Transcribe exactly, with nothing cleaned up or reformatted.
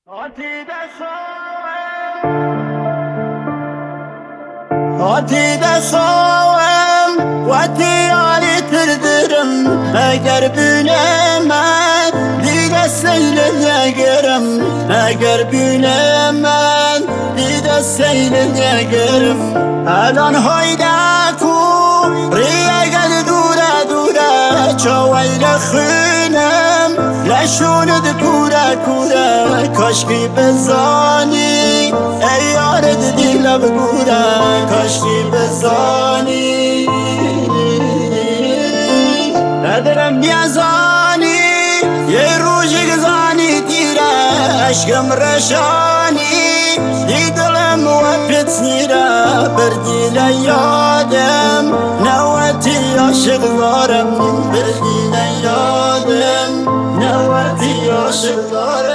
Hati de soğum, hati de soğum, vati ali tırdırım. Eğer bilemem, dile seyle görüm. Eğer bilemem, dile seyle görüm. Alan hoyda ku, riye gel dura dura, çoğayla khinem. لشوند کورا کورا کاشکی بزانی ای یار دیلم کورا کاشکی بزانی ندارم بیازانی یه روزی گزانی دیره عشقم رشانی دیدلم و پتنیره بردیل یادم نواتی عاشق دارم بردیل یادم نواتی عاشق دارم